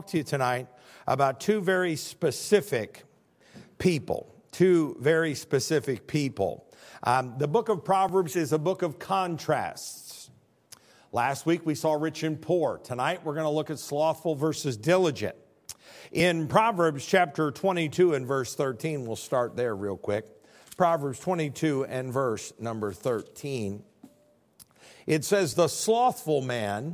To you tonight about two very specific people. The book of Proverbs is a book of contrasts. Last week we saw rich and poor. Tonight we're going to look at slothful versus diligent. In Proverbs chapter 22 and verse 13, we'll start there real quick. Proverbs 22 and verse number 13. It says, "The slothful man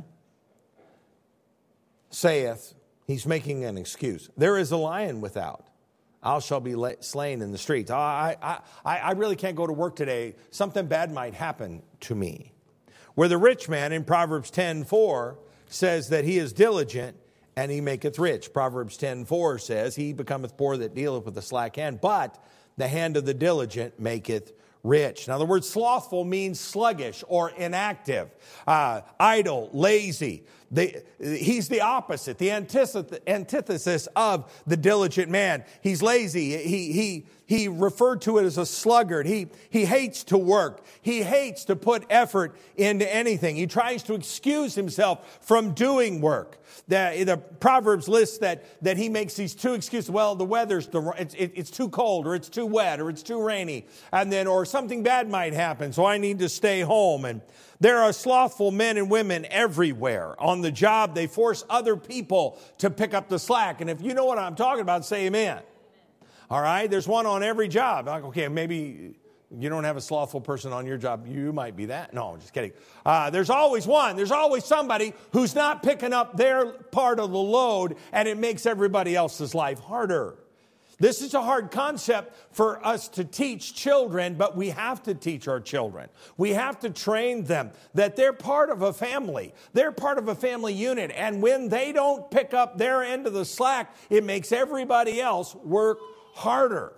saith," he's making an excuse, "there is a lion without. I shall be slain in the streets. I really can't go to work today. Something bad might happen to me." Where the rich man in Proverbs 10:4 says that he is diligent and he maketh rich. Proverbs 10:4 says, "He becometh poor that dealeth with a slack hand, but the hand of the diligent maketh rich." Now, the word slothful means sluggish or inactive, idle, lazy. He's the opposite, the antithesis of the diligent man. He's lazy. He referred to it as a sluggard. He hates to work. He hates to put effort into anything. He tries to excuse himself from doing work. The Proverbs lists that he makes these two excuses. Well, the weather's it's too cold, or it's too wet, or it's too rainy, or something bad might happen, so I need to stay home. And there are slothful men and women everywhere. On the job, they force other people to pick up the slack. And if you know what I'm talking about, say amen. All right, there's one on every job. Like, okay, maybe you don't have a slothful person on your job. You might be that. No, I'm just kidding. There's always one. There's always somebody who's not picking up their part of the load, and it makes everybody else's life harder. This is a hard concept for us to teach children, but we have to teach our children. We have to train them that they're part of a family. They're part of a family unit. And when they don't pick up their end of the slack, it makes everybody else work harder.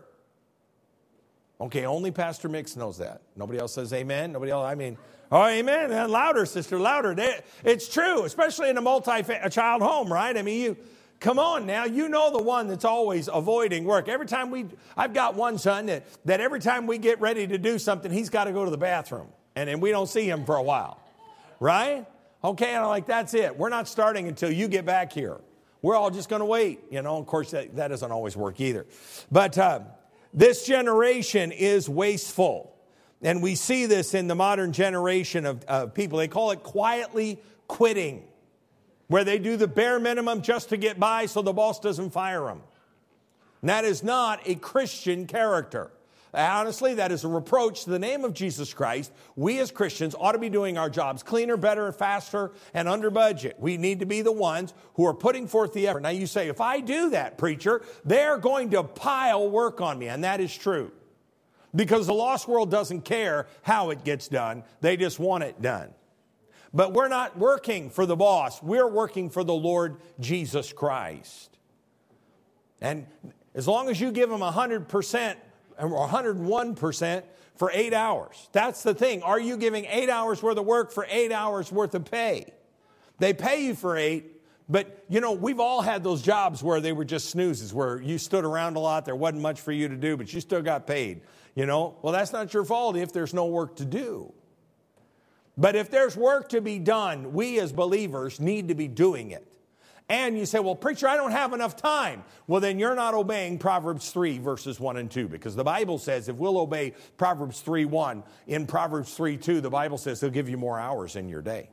Okay, only Pastor Mix knows that. Nobody else says amen? Nobody else, oh, amen. And louder, sister, louder. It's true, especially in a multi-child home, right? Come on now, you know the one that's always avoiding work. I've got one son that every time we get ready to do something, he's got to go to the bathroom. And then we don't see him for a while. Right? Okay, and I'm like, that's it. We're not starting until you get back here. We're all just going to wait. Of course, that doesn't always work either. But this generation is wasteful. And we see this in the modern generation of people. They call it quietly quitting, where they do the bare minimum just to get by so the boss doesn't fire them. And that is not a Christian character. Honestly, that is a reproach to the name of Jesus Christ. We as Christians ought to be doing our jobs cleaner, better, faster, and under budget. We need to be the ones who are putting forth the effort. Now you say, if I do that, preacher, they're going to pile work on me. And that is true. Because the lost world doesn't care how it gets done. They just want it done. But we're not working for the boss. We're working for the Lord Jesus Christ. And as long as you give them 100% or 101% for 8 hours, that's the thing. Are you giving 8 hours worth of work for 8 hours worth of pay? They pay you for 8, but we've all had those jobs where they were just snoozes, where you stood around a lot, there wasn't much for you to do, but you still got paid. Well, that's not your fault if there's no work to do. But if there's work to be done, we as believers need to be doing it. And you say, well, preacher, I don't have enough time. Well, then you're not obeying Proverbs 3, verses 1 and 2. Because the Bible says if we'll obey Proverbs 3:1, in Proverbs 3:2, the Bible says he'll give you more hours in your day.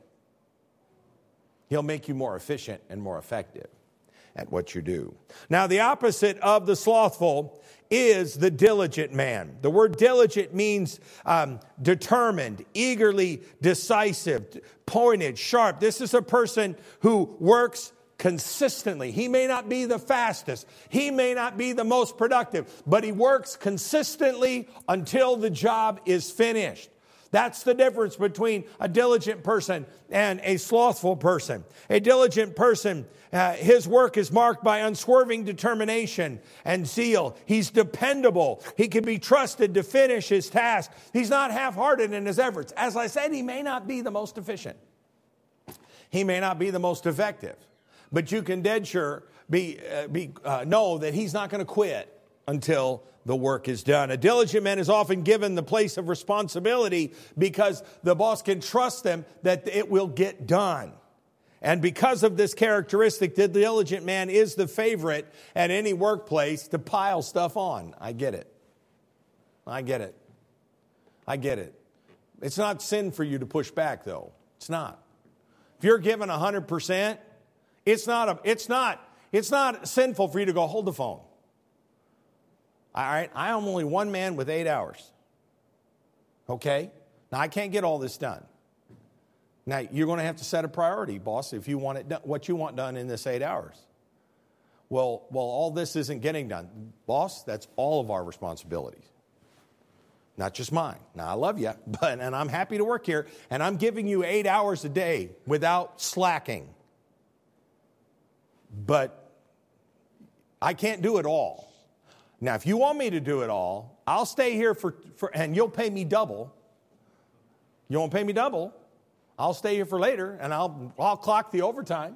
He'll make you more efficient and more effective at what you do. Now, the opposite of the slothful is the diligent man. The word diligent means determined, eagerly decisive, pointed, sharp. This is a person who works consistently. He may not be the fastest. He may not be the most productive, but he works consistently until the job is finished. That's the difference between a diligent person and a slothful person. A diligent person, his work is marked by unswerving determination and zeal. He's dependable. He can be trusted to finish his task. He's not half-hearted in his efforts. As I said, he may not be the most efficient. He may not be the most effective. But you can dead sure know that he's not going to quit until the work is done. A diligent man is often given the place of responsibility because the boss can trust them that it will get done. And because of this characteristic, the diligent man is the favorite at any workplace to pile stuff on. I get it. I get it. I get it. It's not sin for you to push back, though. It's not. If you're given 100%, it's not sinful for you to go, hold the phone. All right, I am only one man with 8 hours. Okay? Now, I can't get all this done. Now, you're going to have to set a priority, boss, if you want it done, what you want done in this 8 hours. Well, all this isn't getting done. Boss, that's all of our responsibilities. Not just mine. Now, I love you, and I'm happy to work here, and I'm giving you 8 hours a day without slacking. But I can't do it all. Now, if you want me to do it all, I'll stay here for and you'll pay me double. You won't pay me double. I'll stay here for later, and I'll clock the overtime.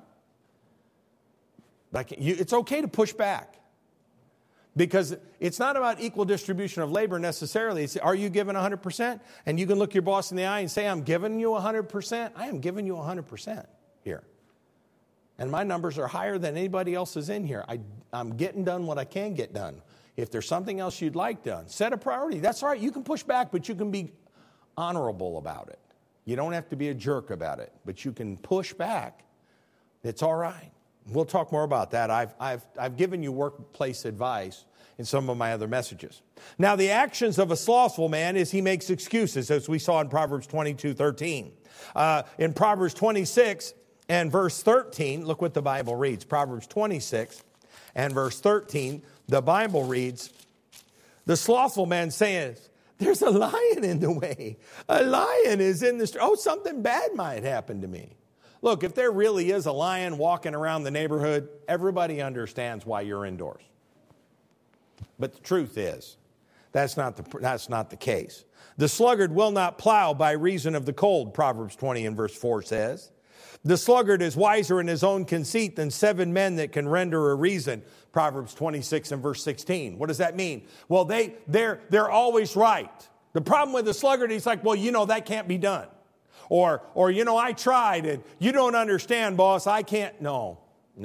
It's okay to push back. Because it's not about equal distribution of labor necessarily. It's, are you given 100%? And you can look your boss in the eye and say, I'm giving you 100%. I am giving you 100% here. And my numbers are higher than anybody else's in here. I'm getting done what I can get done. If there's something else you'd like done, set a priority. That's all right. You can push back, but you can be honorable about it. You don't have to be a jerk about it, but you can push back. It's all right. We'll talk more about that. I've given you workplace advice in some of my other messages. Now, the actions of a slothful man is he makes excuses, as we saw in Proverbs 22:13. In Proverbs 26 and verse 13, look what the Bible reads. Proverbs 26 and verse 13, the Bible reads, the slothful man says, there's a lion in the way. A lion is in the street. Oh, something bad might happen to me. Look, if there really is a lion walking around the neighborhood, everybody understands why you're indoors. But the truth is, that's not the case. The sluggard will not plow by reason of the cold, Proverbs 20 and verse 4 says. The sluggard is wiser in his own conceit than 7 men that can render a reason, Proverbs 26 and verse 16. What does that mean? Well, they're always right. The problem with the sluggard, he's like, well, that can't be done. Or I tried and you don't understand, boss. I can't. No,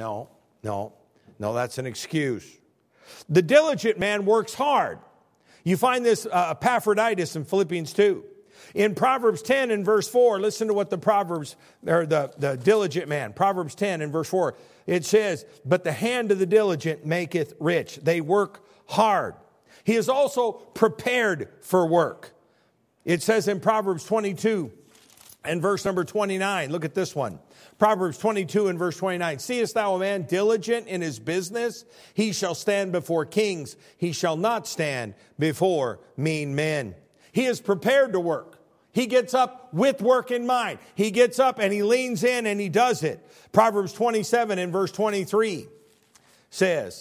that's an excuse. The diligent man works hard. You find this Epaphroditus in Philippians 2. In Proverbs 10 and verse 4, listen to what the diligent man, Proverbs 10 and verse 4, it says, but the hand of the diligent maketh rich. They work hard. He is also prepared for work. It says in Proverbs 22 and verse number 29, look at this one. Proverbs 22 and verse 29, seest thou a man diligent in his business? He shall stand before kings. He shall not stand before mean men. He is prepared to work. He gets up with work in mind. He gets up and he leans in and he does it. Proverbs 27 and verse 23 says,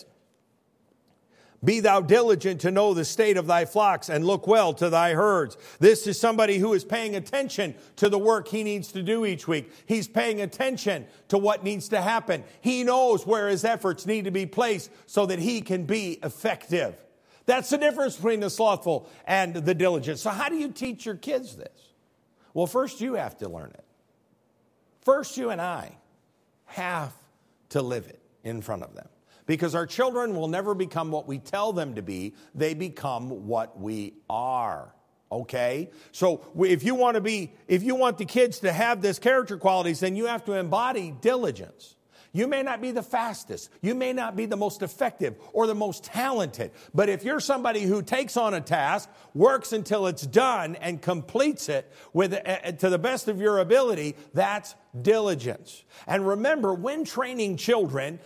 be thou diligent to know the state of thy flocks and look well to thy herds. This is somebody who is paying attention to the work he needs to do each week. He's paying attention to what needs to happen. He knows where his efforts need to be placed so that he can be effective. That's the difference between the slothful and the diligent. So how do you teach your kids this? Well, first you have to learn it. First you and I have to live it in front of them. Because our children will never become what we tell them to be. They become what we are. Okay? So if you want the kids to have this character qualities, then you have to embody diligence. You may not be the fastest. You may not be the most effective or the most talented. But if you're somebody who takes on a task, works until it's done, and completes it to the best of your ability, that's diligence. And remember, when training children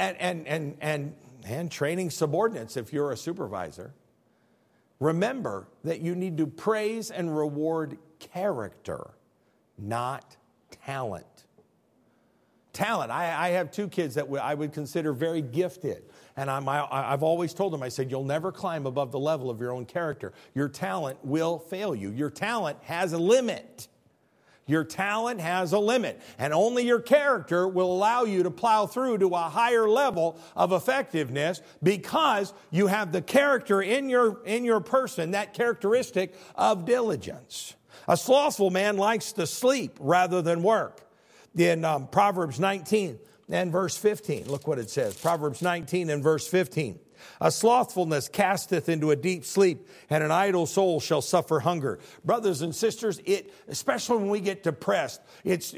and training subordinates, if you're a supervisor, remember that you need to praise and reward character, not talent. Talent. I have 2 kids that I would consider very gifted. And I've always told them, I said, you'll never climb above the level of your own character. Your talent will fail you. Your talent has a limit. Your talent has a limit. And only your character will allow you to plow through to a higher level of effectiveness, because you have the character in your person, that characteristic of diligence. A slothful man likes to sleep rather than work. in Proverbs 19 and verse 15. Look what it says. Proverbs 19 and verse 15. A slothfulness casteth into a deep sleep, and an idle soul shall suffer hunger. Brothers and sisters, especially when we get depressed, it's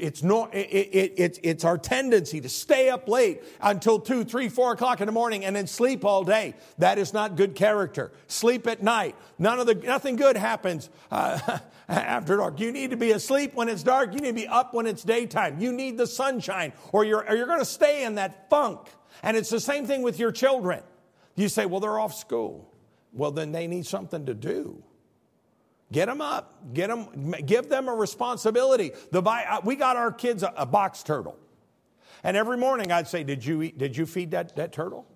our tendency to stay up late until 2, 3, 4 o'clock in the morning and then sleep all day. That is not good character. Sleep at night. Nothing good happens after dark. You need to be asleep when it's dark. You need to be up when it's daytime. You need the sunshine, or you're going to stay in that funk. And it's the same thing with your children. You say, well, they're off school. Well, then they need something to do. Get them up. Give them a responsibility. We got our kids a box turtle. And every morning I'd say, did you feed that turtle?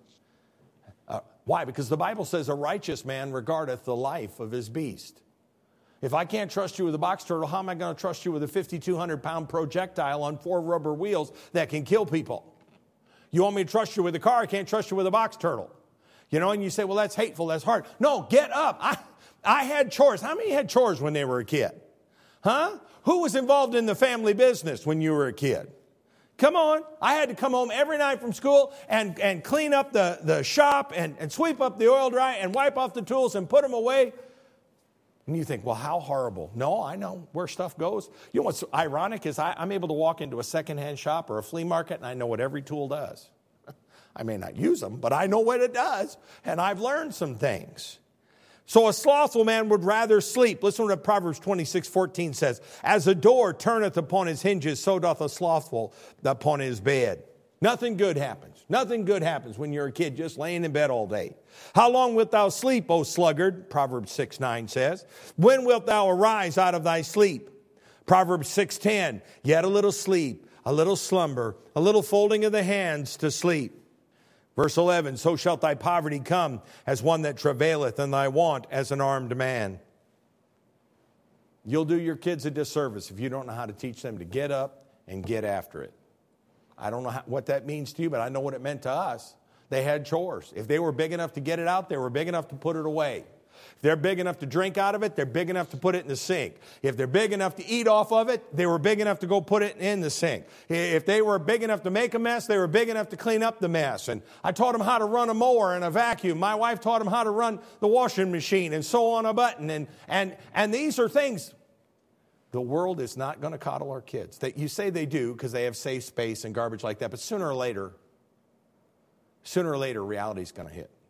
Why? Because the Bible says a righteous man regardeth the life of his beast. If I can't trust you with a box turtle, how am I going to trust you with a 5,200-pound projectile on 4 rubber wheels that can kill people? You want me to trust you with a car? I can't trust you with a box turtle. And you say, well, that's hateful, that's hard. No, get up. I had chores. How many had chores when they were a kid? Huh? Who was involved in the family business when you were a kid? Come on. I had to come home every night from school and clean up the shop and sweep up the oil dry and wipe off the tools and put them away. And you think, well, how horrible. No, I know where stuff goes. You know what's ironic is I'm able to walk into a secondhand shop or a flea market and I know what every tool does. I may not use them, but I know what it does, and I've learned some things. So a slothful man would rather sleep. Listen to what Proverbs 26:14 says. As a door turneth upon his hinges, so doth a slothful upon his bed. Nothing good happens. Nothing good happens when you're a kid just laying in bed all day. How long wilt thou sleep, O sluggard? Proverbs 6:9 says. When wilt thou arise out of thy sleep? Proverbs 6:10. Yet a little sleep, a little slumber, a little folding of the hands to sleep. Verse 11, so shalt thy poverty come as one that travaileth, and thy want as an armed man. You'll do your kids a disservice if you don't know how to teach them to get up and get after it. I don't know what that means to you, but I know what it meant to us. They had chores. If they were big enough to get it out, they were big enough to put it away. If they're big enough to drink out of it, they're big enough to put it in the sink. If they're big enough to eat off of it, they were big enough to go put it in the sink. If they were big enough to make a mess, they were big enough to clean up the mess. And I taught them how to run a mower and a vacuum. My wife taught them how to run the washing machine and sew on a button. And these are things. The world is not going to coddle our kids. You say they do because they have safe space and garbage like that, but sooner or later, reality is going to hit.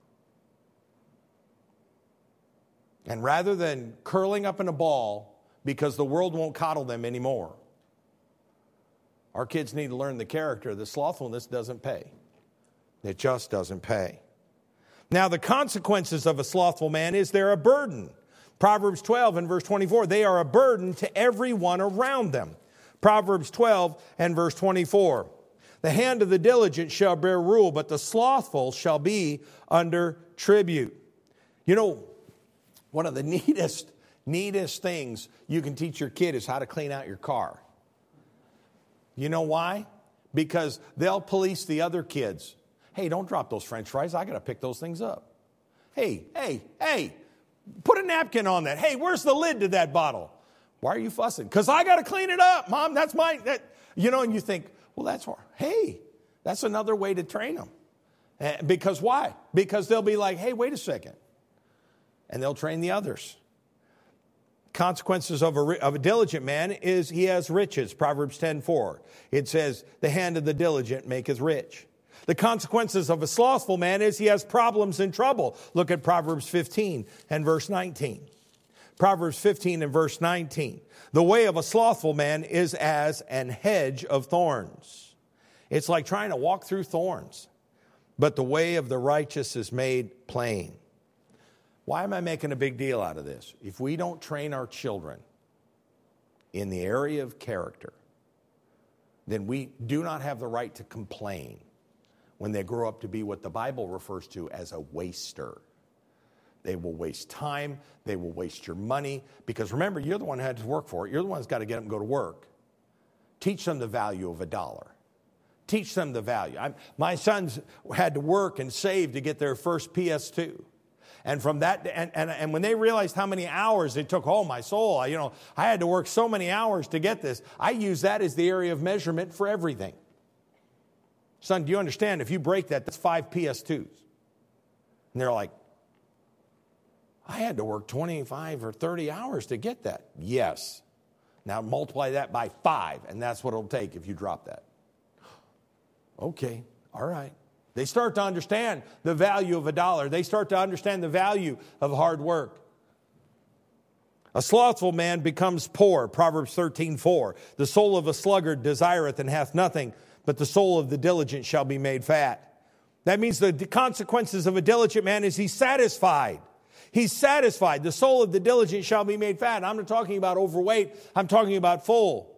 And rather than curling up in a ball because the world won't coddle them anymore, our kids need to learn the character. The slothfulness doesn't pay. It just doesn't pay. Now, the consequences of a slothful man is they're a burden. Proverbs 12 and verse 24, they are a burden to everyone around them. Proverbs 12 and verse 24, the hand of the diligent shall bear rule, but the slothful shall be under tribute. You know, one of the neatest things you can teach your kid is how to clean out your car. You know why? Because they'll police the other kids. Hey, don't drop those French fries. I got to pick those things up. Hey, put a napkin on that. Hey, where's the lid to that bottle? Why are you fussing? Because I got to clean it up, Mom. That's mine. And you think, well, that's hard. Hey, that's another way to train them. Because why? Because they'll be like, hey, wait a second. And they'll train the others. Consequences of a diligent man is he has riches. Proverbs 10:4. It says, the hand of the diligent maketh rich. The consequences of a slothful man is he has problems and trouble. Look at Proverbs 15 and verse 19. Proverbs 15 and verse 19. The way of a slothful man is as an hedge of thorns. It's like trying to walk through thorns. But the way of the righteous is made plain. Why am I making a big deal out of this? If we don't train our children in the area of character, then we do not have the right to complain when they grow up to be what the Bible refers to as a waster. They will waste time. They will waste your money. Because remember, you're the one who had to work for it. You're the one who's got to get them to go to work. Teach them the value of $1. Teach them the value. My sons had to work and save to get their first PS2. And from that, and when they realized how many hours it took, oh, my soul, I had to work so many hours to get this. I use that as the area of measurement for everything. Son, do you understand? If you break that, that's 5 PS2s. And they're like, I had to work 25 or 30 hours to get that. Yes. Now multiply that by 5, and that's what it'll take if you drop that. Okay, all right. They start to understand the value of $1. They start to understand the value of hard work. A slothful man becomes poor, Proverbs 13:4. The soul of a sluggard desireth and hath nothing, but the soul of the diligent shall be made fat. That means the consequences of a diligent man is he's satisfied. He's satisfied. The soul of the diligent shall be made fat. I'm not talking about overweight. I'm talking about full.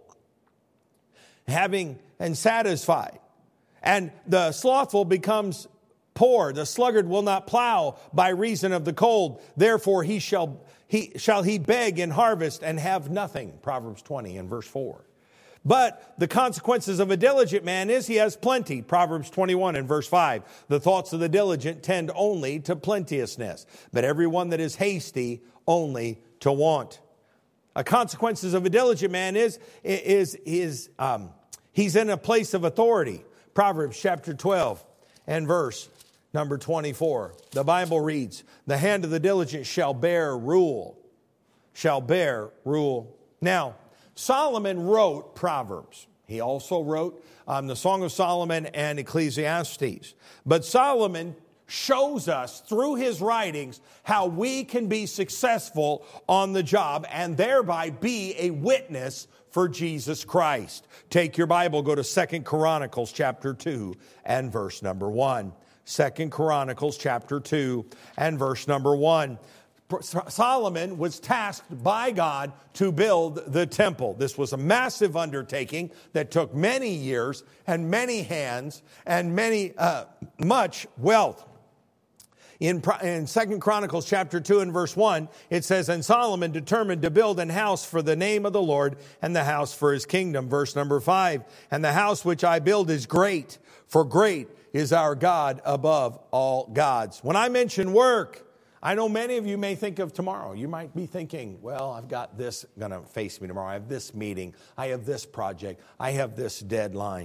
Having and satisfied. And the slothful becomes poor. The sluggard will not plow by reason of the cold. Therefore shall he beg in harvest and have nothing. Proverbs 20 and verse 4. But the consequences of a diligent man is he has plenty. Proverbs 21 and verse 5. The thoughts of the diligent tend only to plenteousness, but everyone that is hasty only to want. A consequences of a diligent man is he's in a place of authority. Proverbs chapter 12 and verse number 24. The Bible reads, the hand of the diligent shall bear rule. Shall bear rule. Now, Solomon wrote Proverbs. He also wrote the Song of Solomon and Ecclesiastes. But Solomon shows us through his writings how we can be successful on the job and thereby be a witness for Jesus Christ. Take your Bible, go to 2 Chronicles chapter 2 and verse number 1. 2 Chronicles chapter 2 and verse number 1. Solomon was tasked by God to build the temple. This was a massive undertaking that took many years and many hands and much wealth. In 2 Chronicles chapter 2 and verse 1, it says, and Solomon determined to build an house for the name of the Lord and the house for his kingdom. Verse number 5, and the house which I build is great, for great is our God above all gods. When I mention work, I know many of you may think of tomorrow. You might be thinking, well, I've got this going to face me tomorrow. I have this meeting. I have this project. I have this deadline.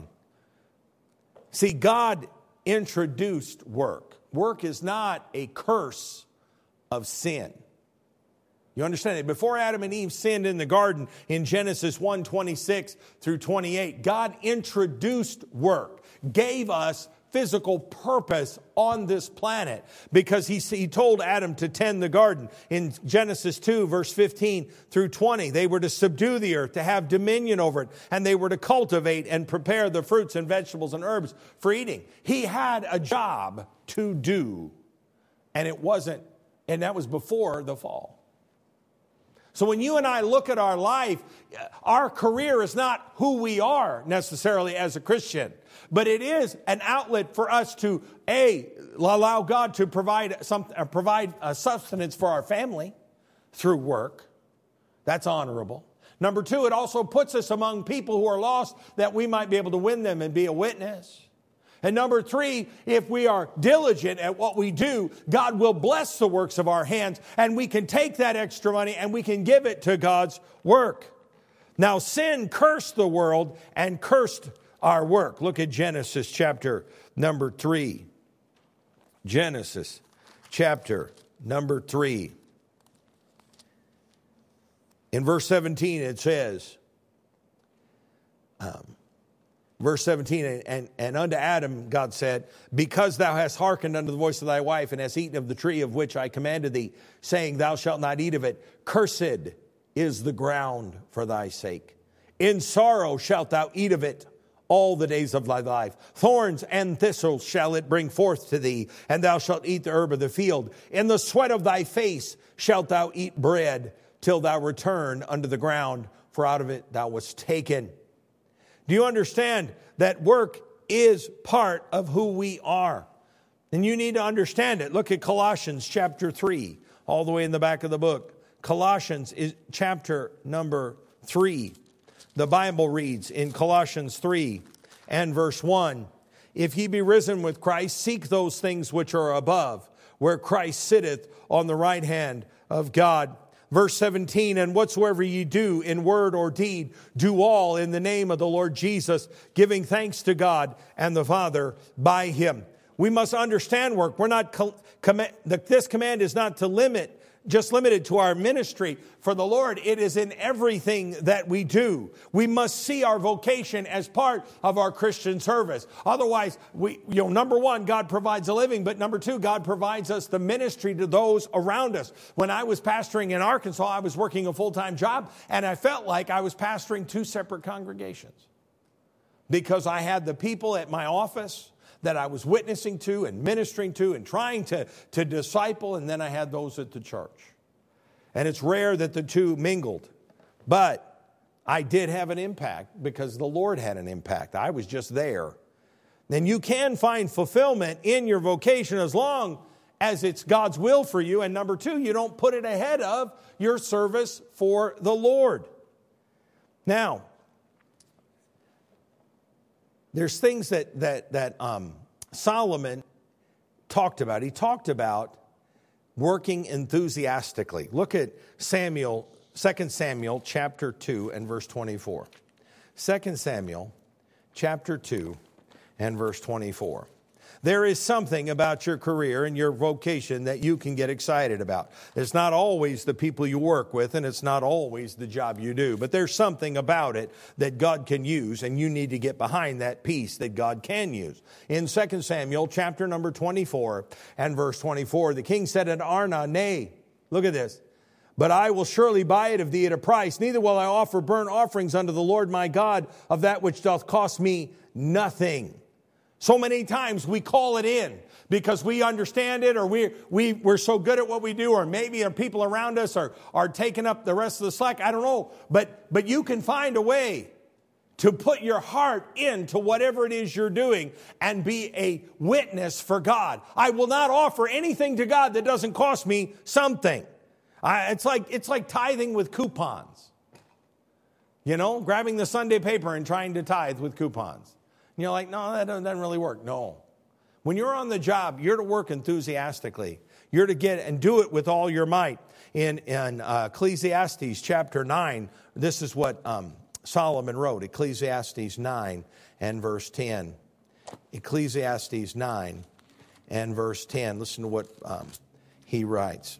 See, God introduced work. Work is not a curse of sin. You understand it? Before Adam and Eve sinned in the garden in Genesis 1:26 through 28, God introduced work, gave us physical purpose on this planet because he told Adam to tend the garden. In Genesis 2 verse 15 through 20, they were to subdue the earth, to have dominion over it, and they were to cultivate and prepare the fruits and vegetables and herbs for eating. He had a job to do, and that was before the fall. So when you and I look at our life, our career is not who we are necessarily as a Christian, but it is an outlet for us to, allow God to provide a sustenance for our family through work. That's honorable. Number 2, it also puts us among people who are lost that we might be able to win them and be a witness. And number 3, if we are diligent at what we do, God will bless the works of our hands, and we can take that extra money and we can give it to God's work. Now, sin cursed the world and cursed our work. Look at Genesis chapter number 3. Genesis chapter number 3. In verse 17 it says, verse 17, and unto Adam God said, because thou hast hearkened unto the voice of thy wife, and hast eaten of the tree of which I commanded thee, saying, thou shalt not eat of it, cursed is the ground for thy sake. In sorrow shalt thou eat of it all the days of thy life. Thorns and thistles shall it bring forth to thee, and thou shalt eat the herb of the field. In the sweat of thy face shalt thou eat bread, till thou return unto the ground, for out of it thou wast taken. Do you understand that work is part of who we are? And you need to understand it. Look at Colossians chapter 3, all the way in the back of the book. Colossians is chapter number 3. The Bible reads in Colossians 3 and verse 1, if ye be risen with Christ, seek those things which are above, where Christ sitteth on the right hand of God. Verse 17, and whatsoever ye do in word or deed, do all in the name of the Lord Jesus, giving thanks to God and the Father by him. We must understand work. We're not this command is not to limited to our ministry. For the Lord, it is in everything that we do. We must see our vocation as part of our Christian service. Otherwise, number one, God provides a living, but number two, God provides us the ministry to those around us. When I was pastoring in Arkansas, I was working a full-time job, and I felt like I was pastoring two separate congregations because I had the people at my office that I was witnessing to and ministering to and trying to disciple, and then I had those at the church. And it's rare that the two mingled. But I did have an impact because the Lord had an impact. I was just there. Then you can find fulfillment in your vocation as long as it's God's will for you. And number two, you don't put it ahead of your service for the Lord. Now, there's things that Solomon talked about. He talked about working enthusiastically. Look at 2 Samuel chapter 2 and verse 24. 2 Samuel chapter 2 and verse 24. There is something about your career and your vocation that you can get excited about. It's not always the people you work with, and it's not always the job you do. But there's something about it that God can use, and you need to get behind that piece that God can use. In 2 Samuel chapter number 24 and verse 24, the king said unto Arna, Nay, look at this, but I will surely buy it of thee at a price. Neither will I offer burnt offerings unto the Lord my God of that which doth cost me nothing. So many times we call it in because we understand it, or we're so good at what we do, or maybe our people around us are taking up the rest of the slack. I don't know. But you can find a way to put your heart into whatever it is you're doing and be a witness for God. I will not offer anything to God that doesn't cost me something. It's like tithing with coupons. Grabbing the Sunday paper and trying to tithe with coupons. And you're like, no, that doesn't really work. No. When you're on the job, you're to work enthusiastically. You're to get and do it with all your might. In Ecclesiastes chapter 9, this is what Solomon wrote. Ecclesiastes 9 and verse 10. Ecclesiastes 9 and verse 10. Listen to what he writes.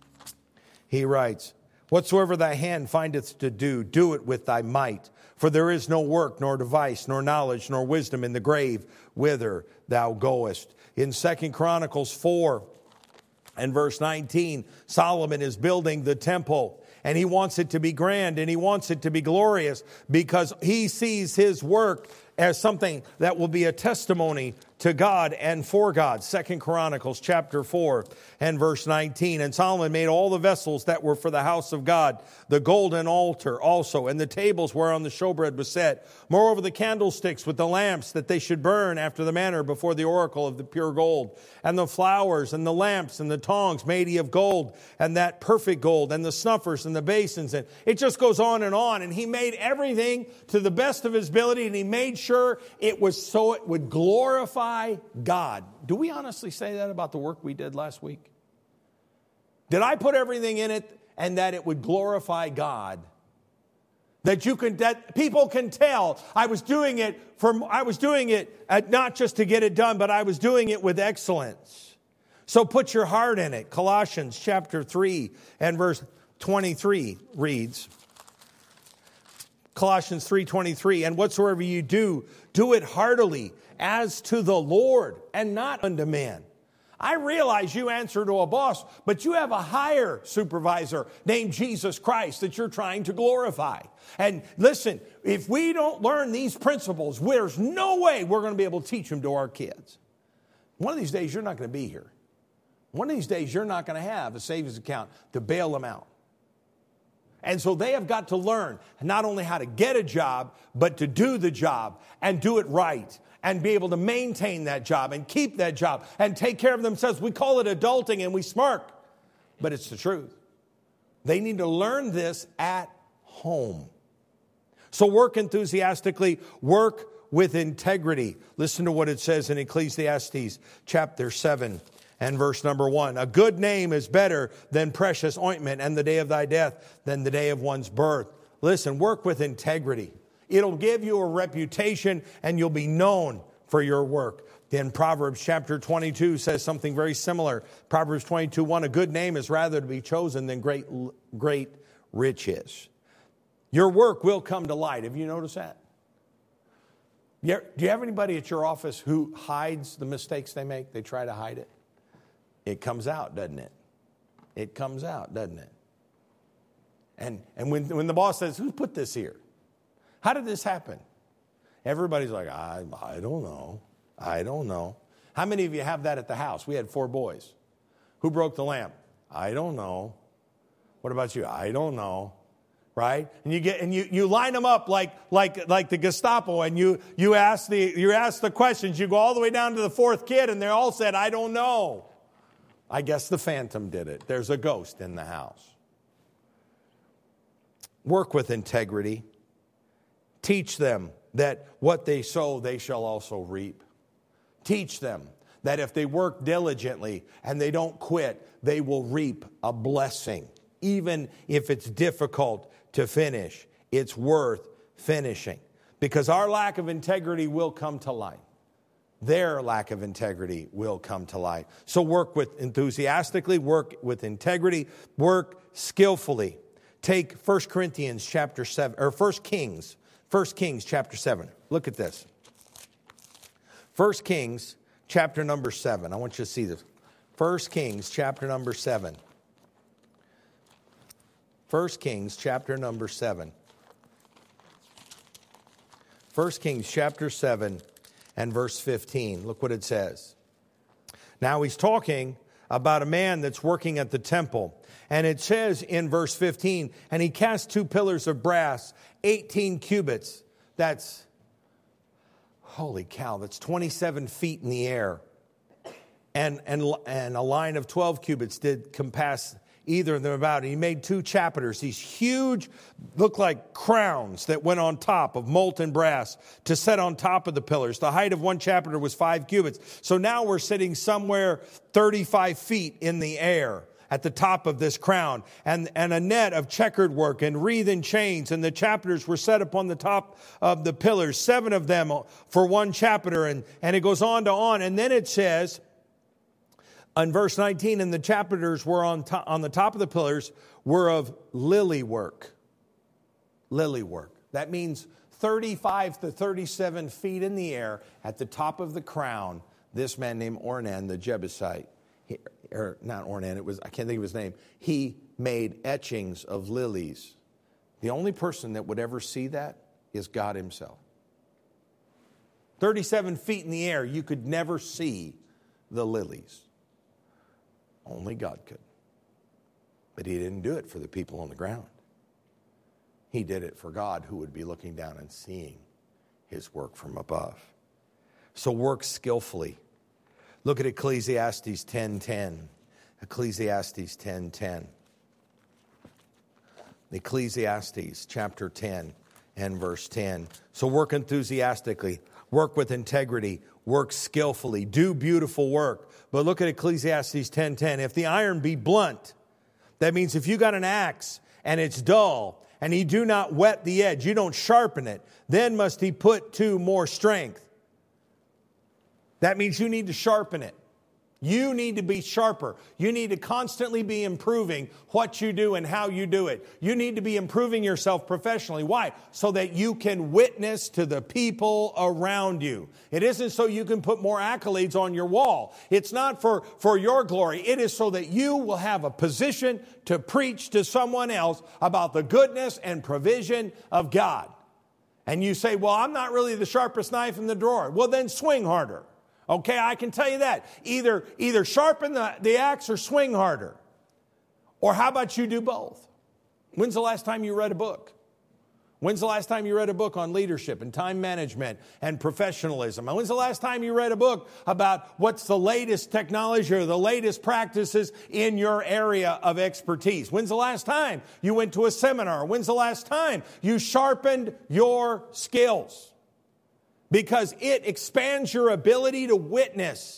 He writes, whatsoever thy hand findeth to do, do it with thy might. For there is no work, nor device, nor knowledge, nor wisdom in the grave whither thou goest. In 2 Chronicles 4 and verse 19, Solomon is building the temple. And he wants it to be grand, and he wants it to be glorious, because he sees his work as something that will be a testimony to God and for God. 2 Chronicles chapter 4 and verse 19. And Solomon made all the vessels that were for the house of God, the golden altar also, and the tables whereon the showbread was set. Moreover, the candlesticks with the lamps, that they should burn after the manner before the oracle of the pure gold, and the flowers and the lamps and the tongs made he of gold, and that perfect gold, and the snuffers and the basins. And it just goes on. And he made everything to the best of his ability, and he made sure it was so it would glorify God. Do we honestly say that about the work we did last week? Did I put everything in it and that it would glorify God? That people can tell I was doing it not just to get it done, but I was doing it with excellence. So put your heart in it. Colossians chapter 3 and verse 23 reads, Colossians 3:23, and whatsoever you do, do it heartily, as to the Lord, and not unto man. I realize you answer to a boss, but you have a higher supervisor named Jesus Christ that you're trying to glorify. And listen, if we don't learn these principles, there's no way we're going to be able to teach them to our kids. One of these days, you're not going to be here. One of these days, you're not going to have a savings account to bail them out. And so they have got to learn not only how to get a job, but to do the job and do it right and be able to maintain that job and keep that job and take care of themselves. We call it adulting and we smirk, but it's the truth. They need to learn this at home. So work enthusiastically, work with integrity. Listen to what it says in Ecclesiastes chapter 7 and verse number 1. A good name is better than precious ointment, and the day of thy death than the day of one's birth. Listen, work with integrity. It'll give you a reputation, and you'll be known for your work. Then Proverbs chapter 22 says something very similar. Proverbs 22:1, a good name is rather to be chosen than great riches. Your work will come to light. Have you noticed that? Do you have anybody at your office who hides the mistakes they make? They try to hide it. It comes out, doesn't it? It comes out, doesn't it? And when the boss says, who put this here? How did this happen? Everybody's like, I don't know. I don't know. How many of you have that at the house? We had 4 boys. Who broke the lamp? I don't know. What about you? I don't know. Right? And you line them up like the Gestapo, and you ask the questions. You go all the way down to the 4th kid, and they all said, I don't know. I guess the phantom did it. There's a ghost in the house. Work with integrity. Teach them that what they sow, they shall also reap. Teach them that if they work diligently and they don't quit, they will reap a blessing. Even if it's difficult to finish, it's worth finishing. Because our lack of integrity will come to light. Their lack of integrity will come to light. So work with enthusiastically, work with integrity, work skillfully. Take 1 Corinthians chapter 7, or 1 Kings chapter 7. Look at this. 1 Kings chapter number 7. I want you to see this. 1 Kings chapter number 7. 1 Kings chapter number 7. 1 Kings chapter 7 and verse 15. Look what it says. Now he's talking about a man that's working at the temple. And it says in verse 15, and he cast 2 pillars of brass, 18 cubits. That's, holy cow, that's 27 feet in the air. And a line of 12 cubits did compass either of them about. And he made 2 chapiters, these huge, look like crowns that went on top of molten brass to set on top of the pillars. The height of one chapiter was 5 cubits. So now we're sitting somewhere 35 feet in the air at the top of this crown, and a net of checkered work and wreathen chains, and the chapiters were set upon the top of the pillars, 7 of them for one chapiter, and it goes on, and then it says, in verse 19, and the chapiters were on the top of the pillars were of lily work. Lily work. That means 35 to 37 feet in the air at the top of the crown, this man named Ornan the Jebusite, or not Ornan, I can't think of his name. He made etchings of lilies. The only person that would ever see that is God himself. 37 feet in the air, you could never see the lilies. Only God could. But he didn't do it for the people on the ground. He did it for God, who would be looking down and seeing his work from above. So work skillfully. Look at Ecclesiastes 10:10. Ecclesiastes 10:10. Ecclesiastes chapter 10 and verse 10. So work enthusiastically, work with integrity, work skillfully, do beautiful work. But look at Ecclesiastes 10:10. If the iron be blunt, that means if you got an axe and it's dull, and he do not whet the edge, you don't sharpen it, then must he put to more strength. That means you need to sharpen it. You need to be sharper. You need to constantly be improving what you do and how you do it. You need to be improving yourself professionally. Why? So that you can witness to the people around you. It isn't so you can put more accolades on your wall. It's not for your glory. It is so that you will have a position to preach to someone else about the goodness and provision of God. And you say, well, I'm not really the sharpest knife in the drawer. Well, then swing harder. Okay, I can tell you that. Either sharpen the axe or swing harder. Or how about you do both? When's the last time you read a book? When's the last time you read a book on leadership and time management and professionalism? And when's the last time you read a book about what's the latest technology or the latest practices in your area of expertise? When's the last time you went to a seminar? When's the last time you sharpened your skills? Because it expands your ability to witness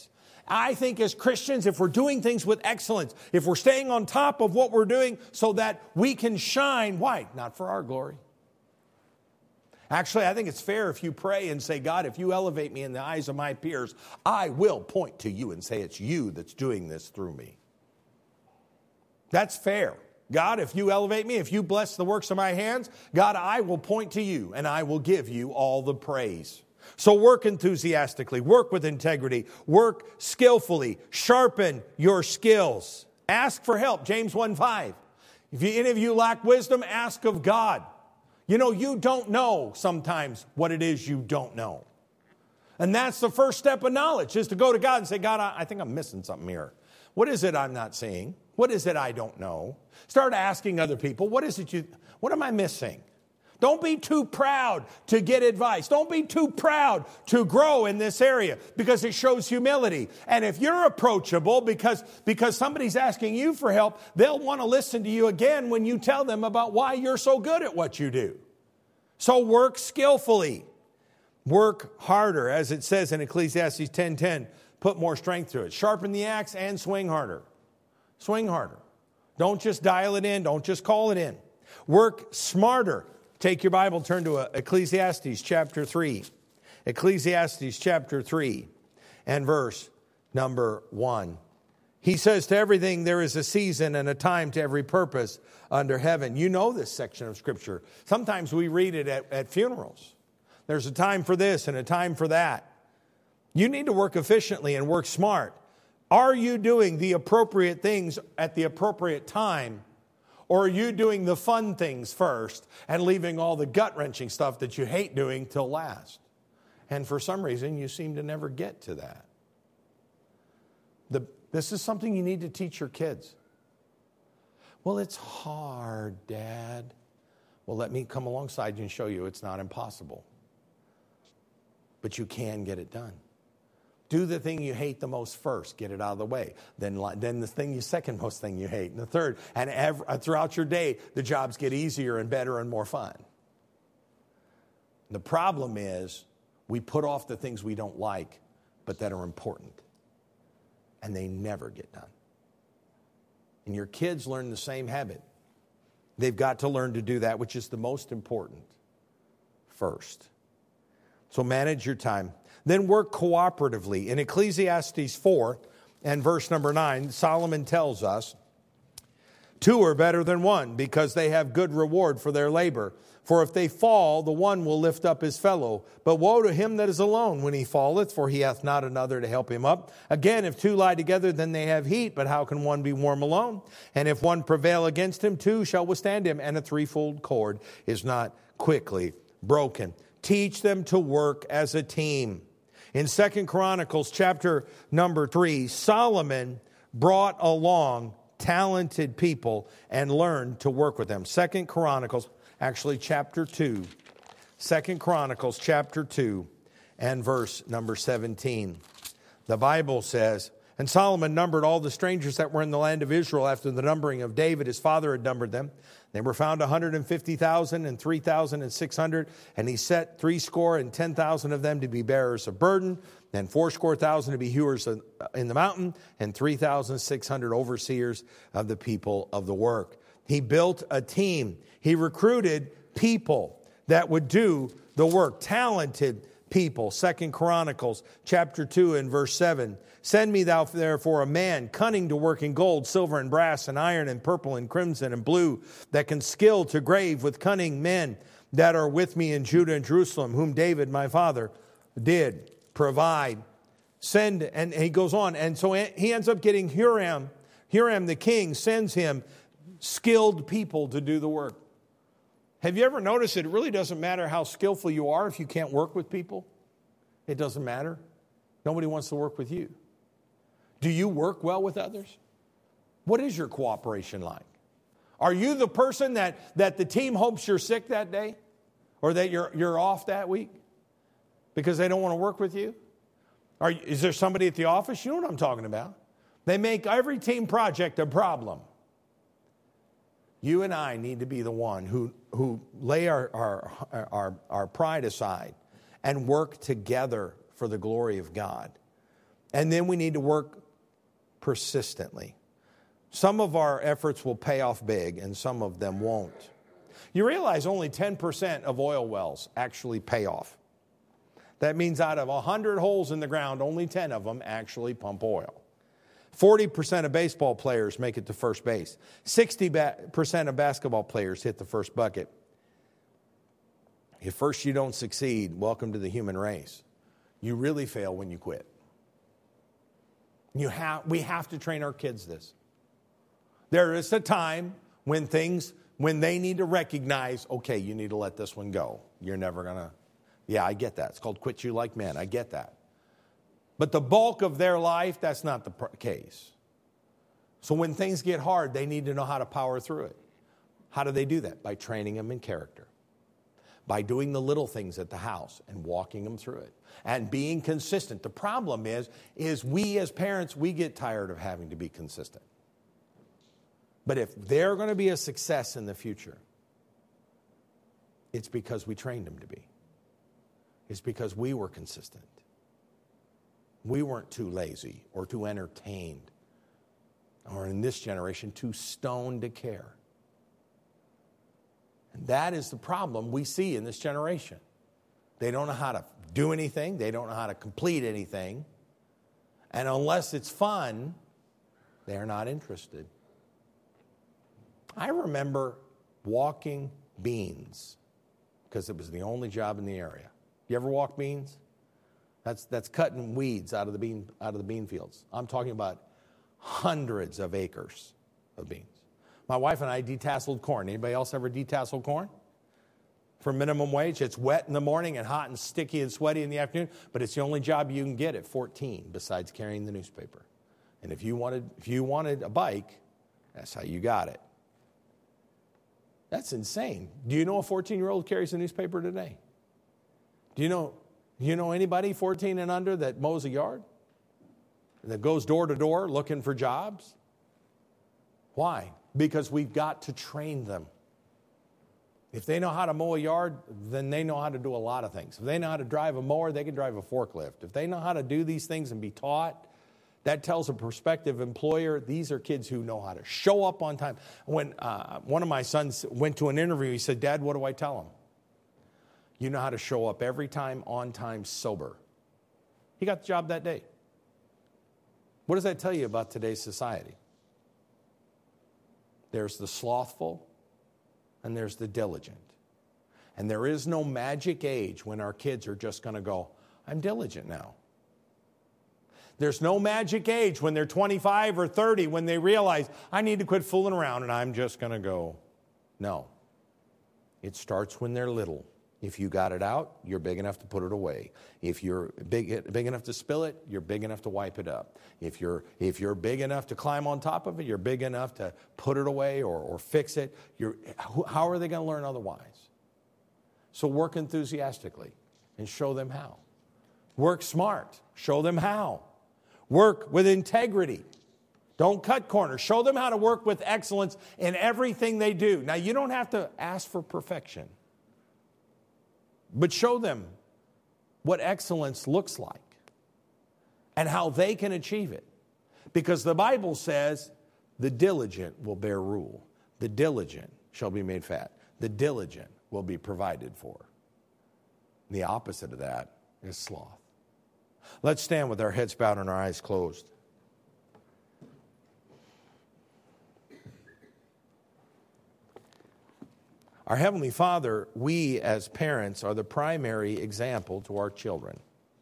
I think as Christians, if we're doing things with excellence, if we're staying on top of what we're doing so that we can shine, why? Not for our glory. Actually, I think it's fair if you pray and say, God, if you elevate me in the eyes of my peers, I will point to you and say it's you that's doing this through me. That's fair. God, if you elevate me, if you bless the works of my hands, God, I will point to you and I will give you all the praise. So work enthusiastically, work with integrity, work skillfully, sharpen your skills. Ask for help, James 1:5. If any of you lack wisdom, ask of God. You know, you don't know sometimes what it is you don't know. And that's the first step of knowledge, is to go to God and say, God, I think I'm missing something here. What is it I'm not seeing? What is it I don't know? Start asking other people, what am I missing? Don't be too proud to get advice. Don't be too proud to grow in this area, because it shows humility. And if you're approachable because somebody's asking you for help, they'll want to listen to you again when you tell them about why you're so good at what you do. So work skillfully. Work harder, as it says in Ecclesiastes 10:10. Put more strength to it. Sharpen the axe and swing harder. Swing harder. Don't just dial it in. Don't just call it in. Work smarter. Take your Bible, turn to Ecclesiastes chapter 3. Ecclesiastes chapter 3 and verse number 1. He says, to everything there is a season and a time to every purpose under heaven. You know this section of Scripture. Sometimes we read it at funerals. There's a time for this and a time for that. You need to work efficiently and work smart. Are you doing the appropriate things at the appropriate time? Or are you doing the fun things first and leaving all the gut-wrenching stuff that you hate doing till last? And for some reason, you seem to never get to that. This is something you need to teach your kids. Well, it's hard, Dad. Well, let me come alongside you and show you it's not impossible. But you can get it done. Do the thing you hate the most first. Get it out of the way. Then the second most thing you hate. And the third. And throughout your day, the jobs get easier and better and more fun. The problem is we put off the things we don't like, but that are important. And they never get done. And your kids learn the same habit. They've got to learn to do that, which is the most important, first. So manage your time. Then work cooperatively. In Ecclesiastes 4 and verse number 9, Solomon tells us, 2 are better than 1, because they have good reward for their labor. For if they fall, the one will lift up his fellow. But woe to him that is alone when he falleth, for he hath not another to help him up. Again, if 2 lie together, then they have heat. But how can one be warm alone? And if one prevail against him, 2 shall withstand him. And a threefold cord is not quickly broken. Teach them to work as a team. In 2 Chronicles chapter number 3, Solomon brought along talented people and learned to work with them. 2 Chronicles, actually chapter 2. 2 Chronicles chapter 2 and verse number 17. The Bible says, and Solomon numbered all the strangers that were in the land of Israel after the numbering of David. His father had numbered them. They were found 150,000 and 3,600. And he set 70,000 of them to be bearers of burden, and 80,000 to be hewers in the mountain, and 3,600 overseers of the people of the work. He built a team. He recruited people that would do the work, talented people. 2 Chronicles chapter 2 and verse 7. Send me thou therefore a man cunning to work in gold, silver, and brass, and iron, and purple, and crimson, and blue, that can skill to grave with cunning men that are with me in Judah and Jerusalem, whom David my father did provide. Send, and he goes on, and so he ends up getting Huram. Huram the king sends him skilled people to do the work. Have you ever noticed it really doesn't matter how skillful you are if you can't work with people? It doesn't matter. Nobody wants to work with you. Do you work well with others? What is your cooperation like? Are you the person that the team hopes you're sick that day? Or that you're off that week? Because they don't want to work with you? Is there somebody at the office? You know what I'm talking about. They make every team project a problem. You and I need to be the one who lay our pride aside and work together for the glory of God. And then we need to work persistently. Some of our efforts will pay off big, and some of them won't. You realize only 10% of oil wells actually pay off. That means out of 100 holes in the ground, only 10 of them actually pump oil. 40% of baseball players make it to first base. 60% of basketball players hit the first bucket. If first you don't succeed, welcome to the human race. You really fail when you quit. We have to train our kids this. There is a time when they need to recognize, okay, you need to let this one go. You're never going to, yeah, I get that. It's called quit you like men. I get that. But the bulk of their life, that's not the case. So when things get hard, they need to know how to power through it. How do they do that? By training them in character. By doing the little things at the house and walking them through it. And being consistent. The problem is we as parents, we get tired of having to be consistent. But if they're going to be a success in the future, it's because we trained them to be. It's because we were consistent. We weren't too lazy or too entertained, or in this generation, too stoned to care. And that is the problem we see in this generation. They don't know how to do anything. They don't know how to complete anything. And unless it's fun, they're not interested. I remember walking beans because it was the only job in the area. You ever walk beans? That's cutting weeds out of the bean fields. I'm talking about hundreds of acres of beans. My wife and I detasseled corn. Anybody else ever detasseled corn? For minimum wage. It's wet in the morning and hot and sticky and sweaty in the afternoon, but it's the only job you can get at 14 besides carrying the newspaper. And if you wanted a bike, that's how you got it. That's insane. Do you know a 14-year-old carries a newspaper today? Do you know anybody 14 and under that mows a yard? That goes door to door looking for jobs? Why? Because we've got to train them. If they know how to mow a yard, then they know how to do a lot of things. If they know how to drive a mower, they can drive a forklift. If they know how to do these things and be taught, that tells a prospective employer, these are kids who know how to show up on time. When one of my sons went to an interview, he said, "Dad, what do I tell him?" You know how to show up every time, on time, sober. He got the job that day. What does that tell you about today's society? There's the slothful and there's the diligent. And there is no magic age when our kids are just going to go, "I'm diligent now." There's no magic age when they're 25 or 30 when they realize, "I need to quit fooling around and I'm just going to go." No. It starts when they're little. If you got it out, you're big enough to put it away. If you're big enough to spill it, you're big enough to wipe it up. If you're big enough to climb on top of it, you're big enough to put it away or fix it. How are they going to learn otherwise? So work enthusiastically and show them how. Work smart. Show them how. Work with integrity. Don't cut corners. Show them how to work with excellence in everything they do. Now, you don't have to ask for perfection. But show them what excellence looks like and how they can achieve it. Because the Bible says the diligent will bear rule. The diligent shall be made fat. The diligent will be provided for. The opposite of that is sloth. Let's stand with our heads bowed and our eyes closed. Our Heavenly Father, we as parents are the primary example to our children.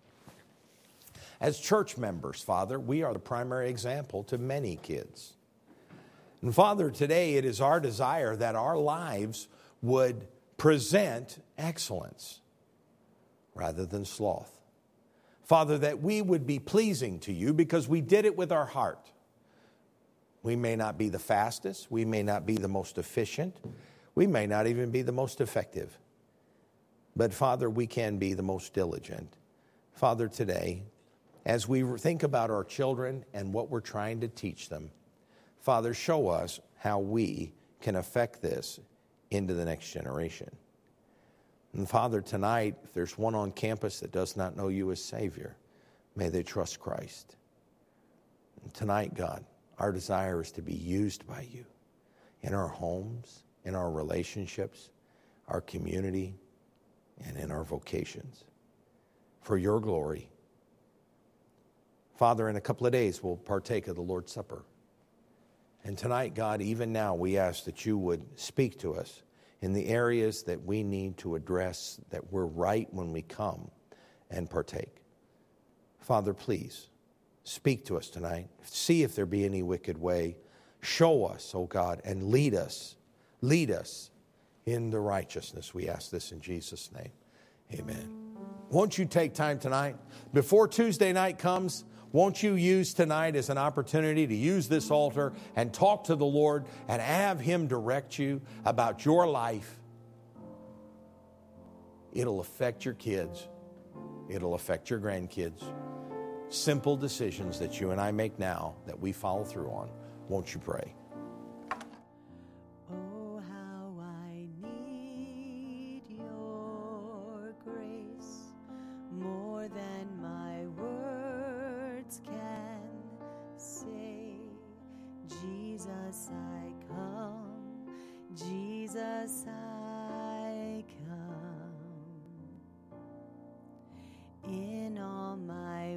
As church members, Father, we are the primary example to many kids. And Father, today it is our desire that our lives would present excellence rather than sloth. Father, that we would be pleasing to you because we did it with our heart. We may not be the fastest. We may not be the most efficient. We may not even be the most effective. But Father, we can be the most diligent. Father, today, as we think about our children and what we're trying to teach them, Father, show us how we can affect this into the next generation. And Father, tonight, if there's one on campus that does not know you as Savior, may they trust Christ. And tonight, God, our desire is to be used by you in our homes, in our relationships, our community, and in our vocations for your glory. Father, in a couple of days, we'll partake of the Lord's Supper. And tonight, God, even now, we ask that you would speak to us in the areas that we need to address, that we're right when we come and partake. Father, please, speak to us tonight. See if there be any wicked way. Show us, oh God, and lead us in the righteousness. We ask this in Jesus' name. Amen. Won't you take time tonight? Before Tuesday night comes, won't you use tonight as an opportunity to use this altar and talk to the Lord and have Him direct you about your life? It'll affect your kids. It'll affect your grandkids. Simple decisions that you and I make now that we follow through on. Won't you pray? Oh, how I need your grace more than my words can say. Jesus, I come. Jesus, I come. In all my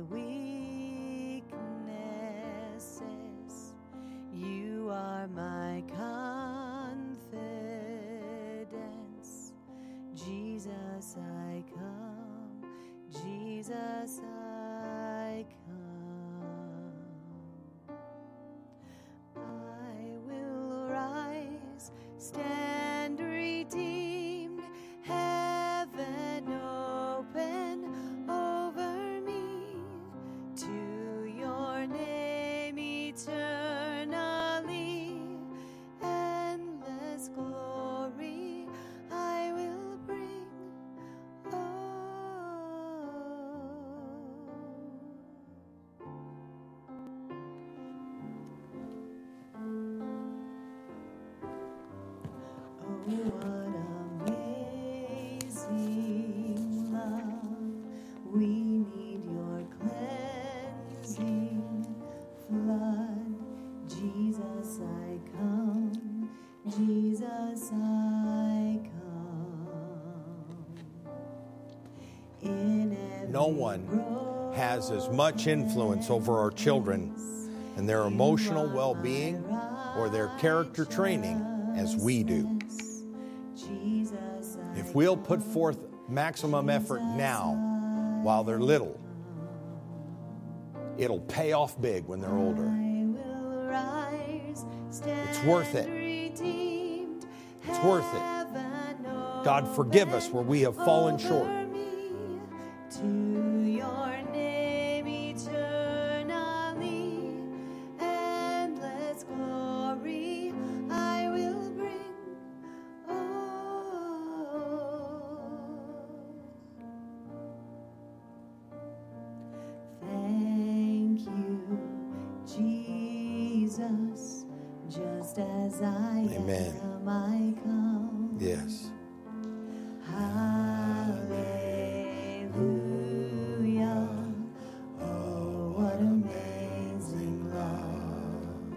weaknesses, you are my confidence. Jesus, I come. Jesus, I come. I will rise, stand redeemed, heaven open over me, to your name eternally, endless glory I will bring. Oh, what amazing love. We need your cleansing flood. Jesus, I come. Jesus, I come. In every No one has as much influence over our children and their emotional well-being or their character training as we do. If we'll put forth maximum effort now while they're little, it'll pay off big when they're older. It's worth it. It's worth it. God, forgive us where we have fallen short. To your name eternally, endless glory I will bring. Thank you, Jesus, just as I Amen. am, I come. Yes. Hallelujah. Oh, what amazing love.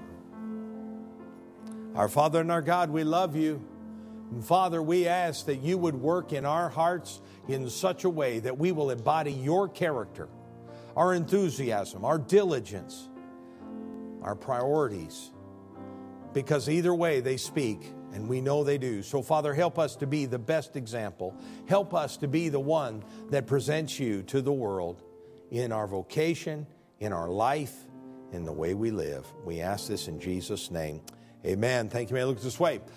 Our Father and our God, we love you. And Father, we ask that you would work in our hearts in such a way that we will embody your character, our enthusiasm, our diligence, our priorities. Because either way they speak, and we know they do. So, Father, help us to be the best example. Help us to be the one that presents you to the world in our vocation, in our life, in the way we live. We ask this in Jesus' name. Amen. Thank you. May I look this way.